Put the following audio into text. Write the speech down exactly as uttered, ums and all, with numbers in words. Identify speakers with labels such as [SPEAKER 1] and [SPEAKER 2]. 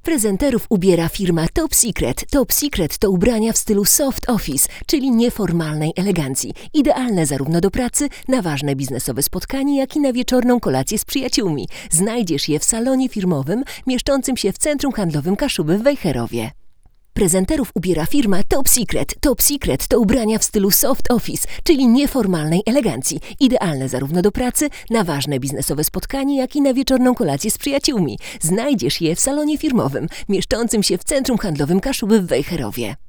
[SPEAKER 1] Prezenterów ubiera firma Top Secret. Top Secret to ubrania w stylu soft office, czyli nieformalnej elegancji. Idealne zarówno do pracy, na ważne biznesowe spotkanie, jak i na wieczorną kolację z przyjaciółmi. Znajdziesz je w salonie firmowym mieszczącym się w centrum handlowym Kaszuby w Wejherowie. Prezenterów ubiera firma Top Secret. Top Secret to ubrania w stylu soft office, czyli nieformalnej elegancji. Idealne zarówno do pracy, na ważne biznesowe spotkanie, jak i na wieczorną kolację z przyjaciółmi. Znajdziesz je w salonie firmowym mieszczącym się w centrum handlowym Kaszuby w Wejherowie.